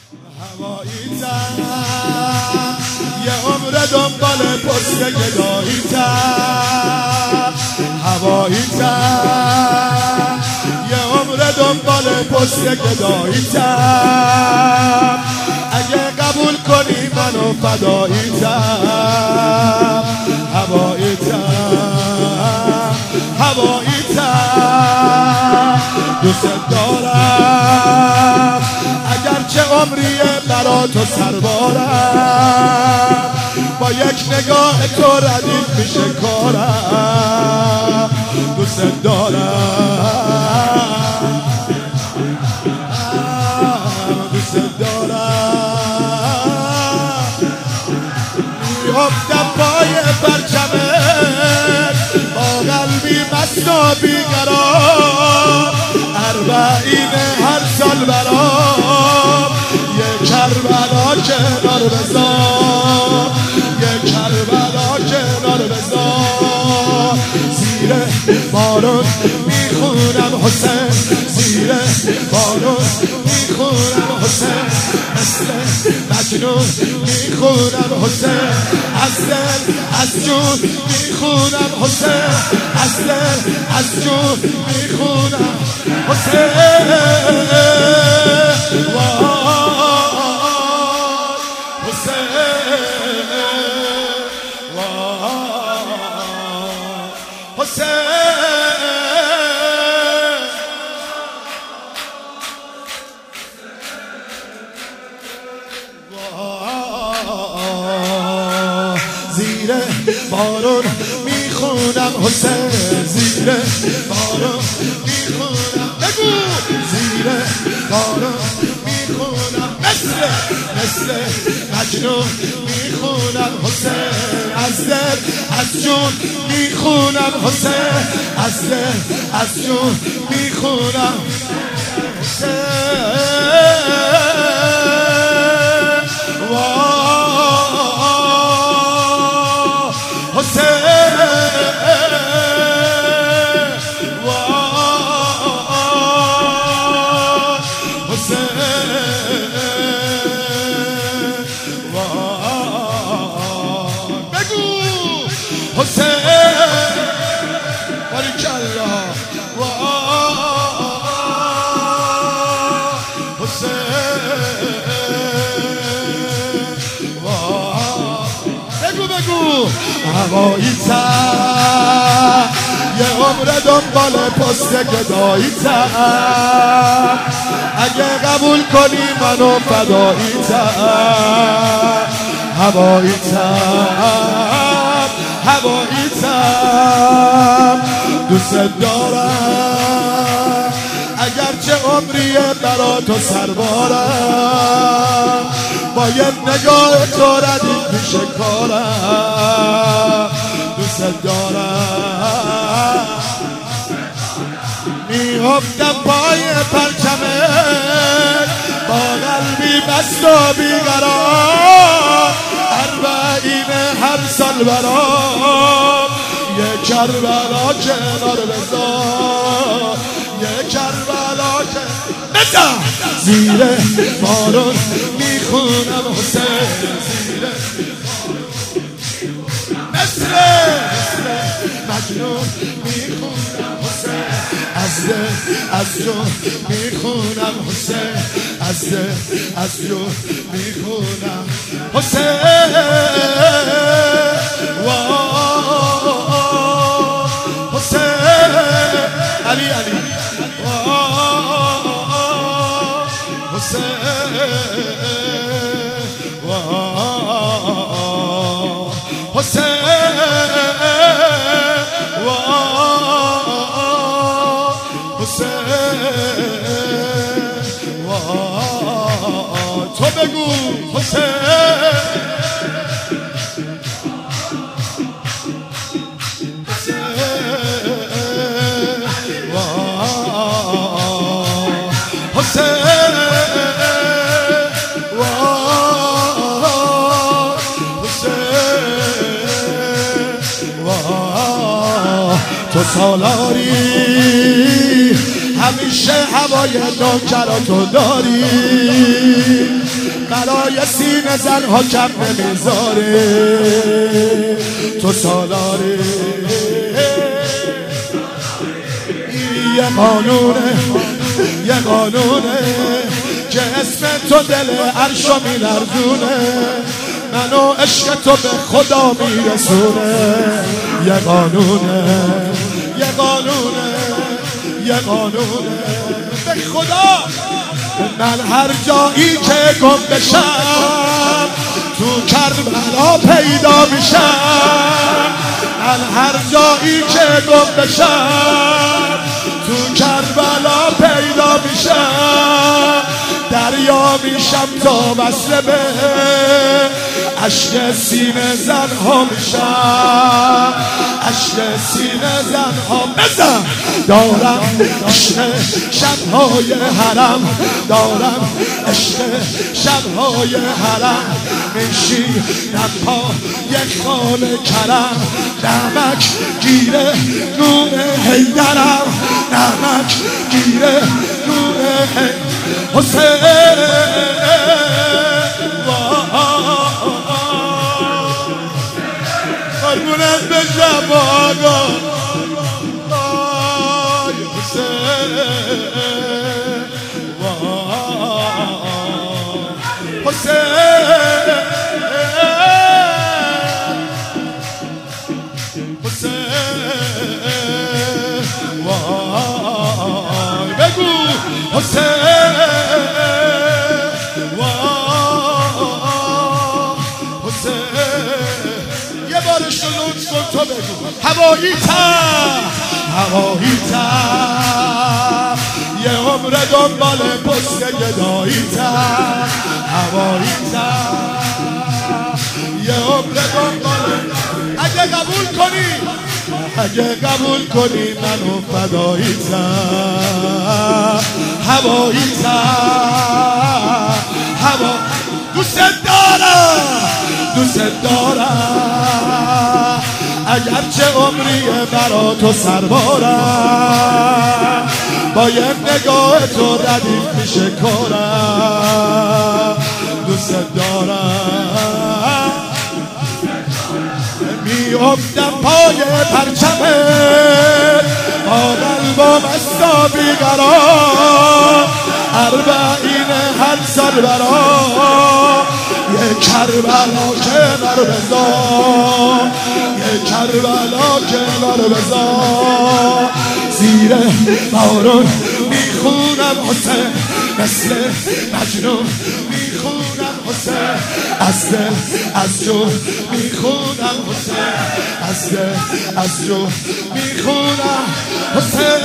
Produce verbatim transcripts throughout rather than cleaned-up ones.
هوایی‌تم یه عمر دنبال پست گدایی‌تم، هوایی‌تم یه عمر دنبال پست گدایی‌تم، اگه قبول کنی منو فدایی‌تم، هوایی‌تم هوایی‌تم دوست دارم اگرچه عمریه برا تو سربارم، با یک نگاه تو ردیف میشه کارم، دوست دارم دوست دارم میافتم پای پرچمت با قلبی مست و بیقرار، اربعین هر سال برام یه کربلا کنار بذار، یه کربلا کنار بذار، زیر بارون میخونم حسین، زیر بارون میخونم حسین، مثل مجنون میخونم حسین، از دل از جون میخونم حسین، از دل از جون میخونم حسین، وای حسین، وای حسین، وای زیر بارون میخونم حسین، زیر بارون میخونم، بگو زیر بارون میخونم، مثل مثل مجنون میخونم حسین، از دل از جون میخونم حسین، از دل از جون میخونم حسین، وای حسین، وای حسین، وای بگو حسین، باریکالله، وای حسین، وای بگو بگو هوایی‌تم یه عمر دنبال پست گدایی‌تم، اگه قبول کنی منو فدایی‌تم، هوایی‌تم هوایی‌تم دوست دارم اگرچه عمریه برا تو سربارم، با یه نگاه تو ردیف میشه کارم، دوست دارم میافتم پای پرچمت با قلبی مست و بیقرار، اربعین هر سال برام یه کربلا کنار بذار، یه کربلا کنار زیر بارون میخونم حسین، زیر مثل مثل مجنون میخونم حسین، از دل از جون میخونم حسین، از دل از جون میخونم حسین، وای حسین، علی علی، وای حسین، وای حسین، وای حسین، وای تو بگو حسین، تو سالاری همیشه هوای نوکراتو داری، بالای سینه زنها کم نمیذاره، تو سالاره. یه قانونه یه قانونه که اسم تو دل عرشو میلرزونه، منو عشق تو به خدا میرسونه. یه قانونه یه قانونه یه قانونه به خدا. من هر جایی که گم بشم تو کربلا پیدا میشم، من هر جایی که گم بشم تو کربلا پیدا میشم، دریا میشم تا وصل به عشق سینه زنها میشم، عشق سینه زنها. بزن دارم عشق شبهای حرم، دارم عشق شبهای حرم، میشینم پا یک خانه کرم، نمک گیره نون حیدرم، نمک گیره نون حیدرم. حسین قربونت بشم آقا، حسین حسین حسین وای بگو حسین یه بارش رو لطف کن تو بگو. هوایی تر هوایی تر یه عمر دنبال پست گدایی تر، هوایی تر یه عمر دنبال. اگه قبول کنی اگه قبول کنی منو فدایی تر، هوایی تر هوا. دوست دارم دوست دارم اگرچه عمریه برا تو سربارم، با یه نگاه تو ردیف میشه کارم. دوست دارم میافتم پای پرچمت، با قلبم استا بیقرار، اربعین هر سال برا یه کربلا کنار بذار، یه کربلا کنار بذار. زیر بارون میخونم حسین، مثل مجنون میخونم حسین، از دل از جو میخونم حسین، از دل از جو میخونم حسین.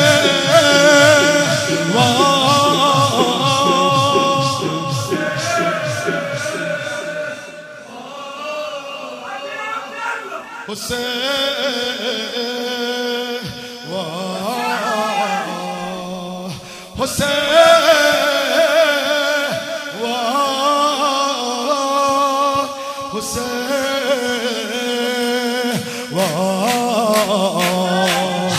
حسین واه حسین واه حسین واه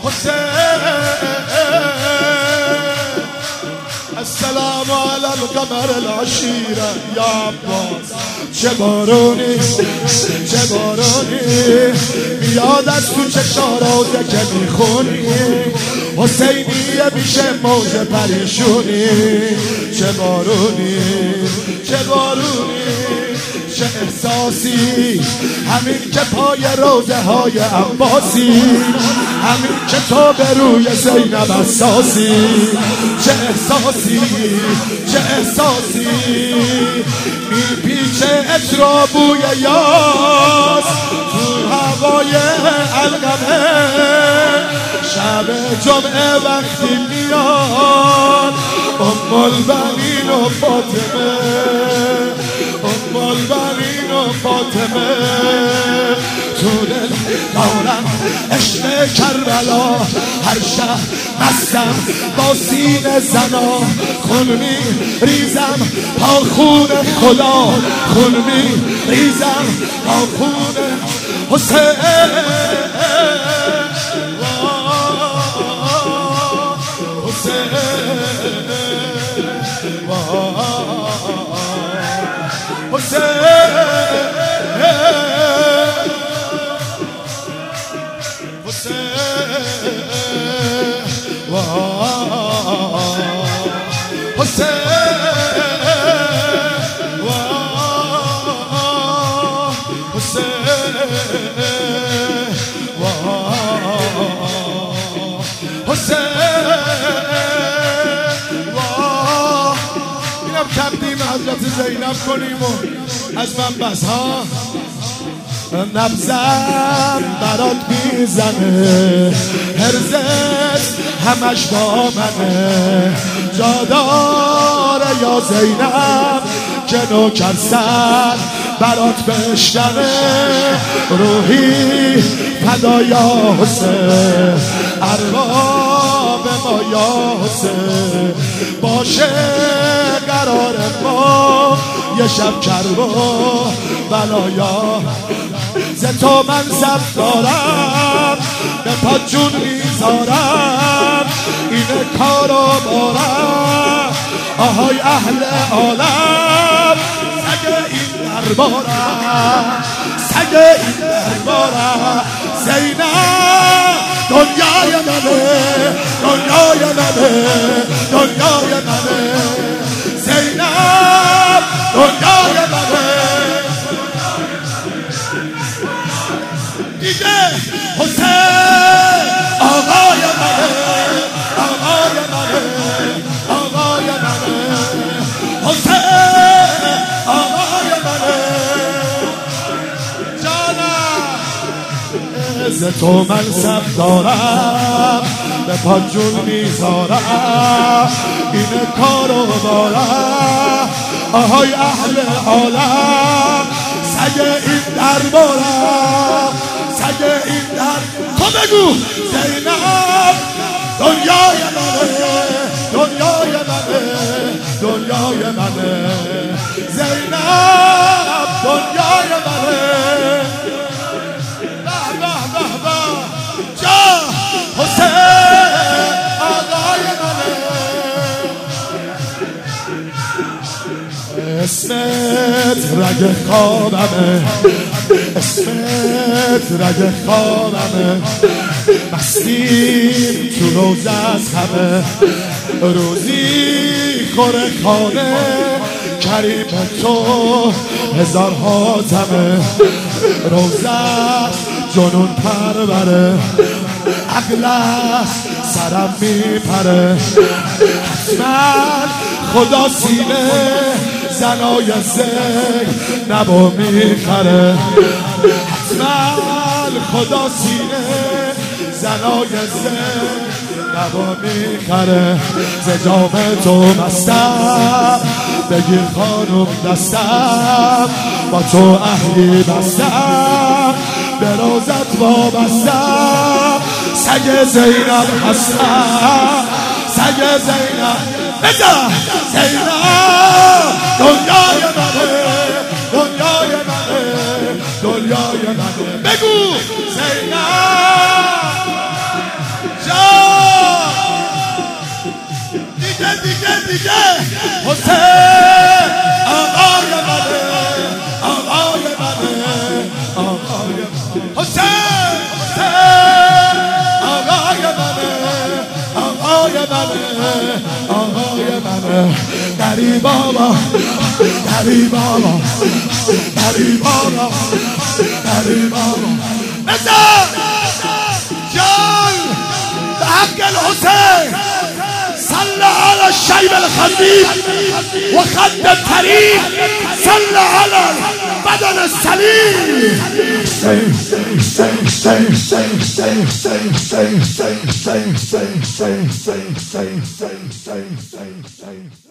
حسین. السلام علی القمر العشیره یا عباس. چه بارونی چه بارونی میاد از تو چشارازه که میخونی، حسینیه میشه موج پریشونی. چه بارونی چه بارونی چه احساسی، همین که پای روزه های عباسی، همین که تو به روی زینب اساسی. چه احساسی چه احساسی میپیچه اجرا بوی یاس تو هوای علقمه، شب جمعه وقتی میاد ام البنین و فاطمه، ام البنین و فاطمه. تو دل دارم عشق کربلا، هر شب مستم با سینه زنا، خون می ریزم تا خون خدا، خون می ریزم تا خون حسین. حسین انتخاب کردیم حضرت زینب کنیم و از من بس ها نبزم برات میزنه هرزت همش با منه جاداره یا زینب که نوکر سر برات بشکنه روحی فدا یا حسین ارباب ما یا حسین باشه قرار ما یه شب کرب و بلایا ز تو منصب دارم به پا جون میذارم این کارو بارم آهای اهل عالم سگ این دربارم سگ این دربارم زینب دنیای منه دنیای منه دنیای منه زینب دنیای منه دیگه حسین آقای منه آقای منه آقای منه حسین آقای منه جانم ز تو منصب دارم به پا جون میذارم این کارو دارم آهای اهل عالم سگ این دربارم سگ این در تو بگو زینب دنیای منه دنیای منه دنیای منه زینب دنیای منه به به به به جا حسین آقای منه اسمت رگ خوابمه اسمت رگ خوابمه مستیم تو روزت همه روزی خوره خانه کریم تو هزار حاتمه روزت جنون پروره عقلت سرم میپره حتما خدا سینه زنای زی نبا میخره حتما خدا سینه زنای زی نبا میخره ز جام تو مستم بگیر خانم دستم با تو اهلی بستم به روزت وابستم سگ زینب هستم سگ زینب بزن زینب دنیای منه دنیای منه دنیای منه بگو زینب جان دیگه دیگه دیگه حسین آقای منه آقای منه آقای منه حسین حسین آقای منه آقای منه آقای منه دری بابا دری بابا دری بابا دری بابا بزن جان به حق الحسین صل على الشيب الخبيب وخد الطريق صل على البدن السليم